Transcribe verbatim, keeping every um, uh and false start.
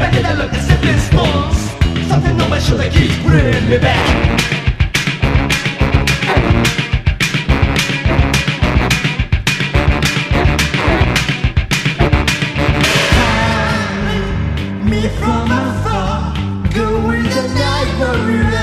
My head I look at simply response. Something on my shoulder keeps bringing me back. Me from afar, go with the night, no relax.